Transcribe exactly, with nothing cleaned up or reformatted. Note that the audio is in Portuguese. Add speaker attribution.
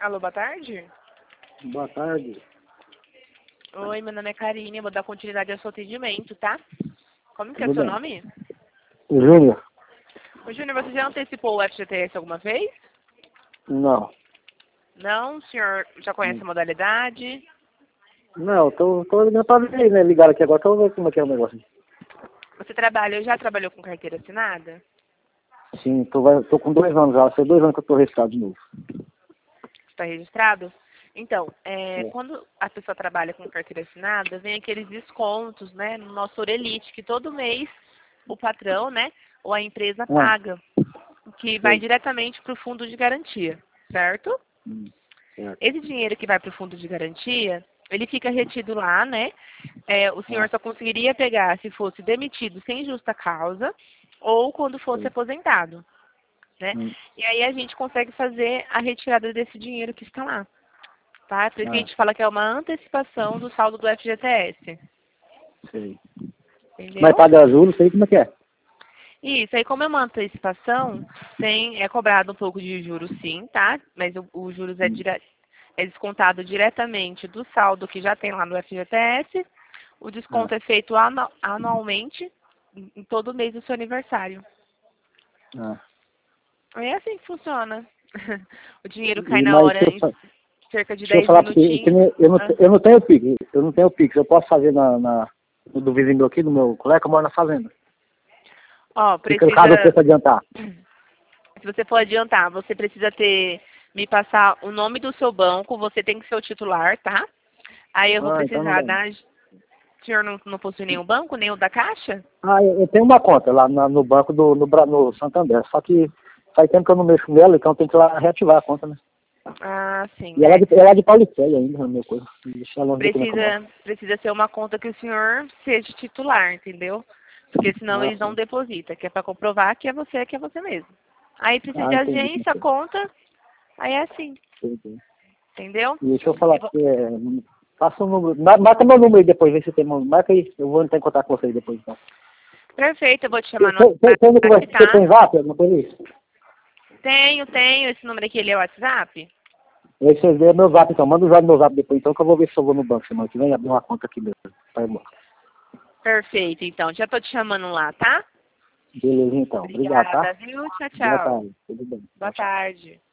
Speaker 1: Alô, boa tarde.
Speaker 2: Boa tarde.
Speaker 1: Oi, meu nome é Karine, eu vou dar continuidade ao seu atendimento, tá? Como que é o
Speaker 2: Tudo
Speaker 1: seu
Speaker 2: bem.
Speaker 1: nome?
Speaker 2: Júnior?
Speaker 1: Ô, Júnior, você já antecipou o F G T S alguma vez?
Speaker 2: Não.
Speaker 1: Não? O senhor já conhece a modalidade?
Speaker 2: Não, tô, tô ligando pra ver, né? Ligaram aqui agora, tô vendo como é que é o negócio.
Speaker 1: Você trabalha, já trabalhou com carteira assinada?
Speaker 2: Sim, tô, vai- tô com dois anos já, vai ser dois anos que eu tô registrado de novo.
Speaker 1: Está registrado? Então, é,
Speaker 2: É.
Speaker 1: quando a pessoa trabalha com carteira assinada, vem aqueles descontos, né, no nosso Orelite, que todo mês o patrão, né, ou a empresa
Speaker 2: Ah,
Speaker 1: paga, que vai
Speaker 2: sei.
Speaker 1: diretamente para o fundo de garantia, certo?
Speaker 2: Hum, certo.
Speaker 1: Esse dinheiro que vai para o fundo de garantia, ele fica retido lá, né? É, o senhor
Speaker 2: Ah,
Speaker 1: só conseguiria pegar se fosse demitido sem justa causa ou quando fosse
Speaker 2: sei.
Speaker 1: aposentado, né?
Speaker 2: Hum,
Speaker 1: E aí a gente consegue fazer a retirada desse dinheiro que está lá, tá? Por isso que a
Speaker 2: ah,
Speaker 1: gente fala que é uma antecipação do saldo do F G T S,
Speaker 2: sei. Mas
Speaker 1: entendeu?
Speaker 2: paga juros, sei como é que é.
Speaker 1: Isso, aí como é uma antecipação, tem, é cobrado um pouco de juros sim, tá? Mas o, o juros é,
Speaker 2: Hum,
Speaker 1: dire, é descontado diretamente do saldo que já tem lá no F G T S. O
Speaker 2: ah,
Speaker 1: desconto é feito anu, anualmente, em, em todo mês do seu aniversário.
Speaker 2: ah.
Speaker 1: É assim que funciona. O dinheiro cai
Speaker 2: E,
Speaker 1: na
Speaker 2: mas
Speaker 1: hora
Speaker 2: deixa eu,
Speaker 1: em
Speaker 2: fa-
Speaker 1: cerca de
Speaker 2: deixa eu
Speaker 1: dez
Speaker 2: falar pra você, que
Speaker 1: minutinhos.
Speaker 2: nem- eu, não,
Speaker 1: Ah.
Speaker 2: te- eu não tenho Pix, eu não tenho Pix, eu posso fazer na, na, no do vizinho meu aqui, do meu colega, que eu moro na fazenda.
Speaker 1: Ó,
Speaker 2: Fica no caso eu
Speaker 1: precisa,
Speaker 2: tenho que adiantar.
Speaker 1: se você for adiantar, você precisa ter, me passar o nome do seu banco, você tem que ser o titular, tá? Aí eu vou
Speaker 2: Ah, então não
Speaker 1: precisar
Speaker 2: dá não.
Speaker 1: da... O senhor não, não possui nenhum banco, nem o da Caixa?
Speaker 2: Ah, eu eu tenho uma conta lá na- no banco do no, Bra- no Santander, só que faz tempo que eu não mexo nela, então tem que ir lá reativar a conta, né?
Speaker 1: Ah, sim,
Speaker 2: E ela é
Speaker 1: é.
Speaker 2: de, ela é de Paulicéia ainda, a minha coisa. Deixa ela longe daqui como é que eu moro.
Speaker 1: Precisa, precisa ser uma conta que o senhor seja titular, entendeu? Porque senão
Speaker 2: Ah,
Speaker 1: eles não
Speaker 2: sim.
Speaker 1: depositam, que é para comprovar que é você, que é você mesmo. Aí precisa
Speaker 2: Ah,
Speaker 1: de
Speaker 2: entendi como é
Speaker 1: agência,
Speaker 2: que é.
Speaker 1: conta, aí é assim,
Speaker 2: Entendi.
Speaker 1: entendeu?
Speaker 2: E deixa eu falar
Speaker 1: Eu
Speaker 2: pra
Speaker 1: vou-
Speaker 2: você, é, passa o número, ma- marca meu número aí depois, vê se tem meu, marca aí, eu vou entrar em contato com vocês depois então.
Speaker 1: Perfeito, eu vou te chamar
Speaker 2: Você
Speaker 1: no
Speaker 2: você- você- você não
Speaker 1: WhatsApp,
Speaker 2: conversa- você
Speaker 1: tá?
Speaker 2: tem zap, alguma coisa aí?
Speaker 1: Tenho, tenho. Esse número aqui, ele é o WhatsApp?
Speaker 2: Esse é meu zap então, manda usar meu zap depois então, que eu vou ver se eu vou no banco semana que vem abrir uma conta aqui mesmo. Tá bom.
Speaker 1: Perfeito, então. Já tô te chamando lá, tá?
Speaker 2: Beleza então, obrigado, tá?
Speaker 1: Obrigada, viu? Tchau,
Speaker 2: Boa
Speaker 1: tchau.
Speaker 2: tarde, tudo bem.
Speaker 1: Boa
Speaker 2: Tchau, tchau.
Speaker 1: tarde.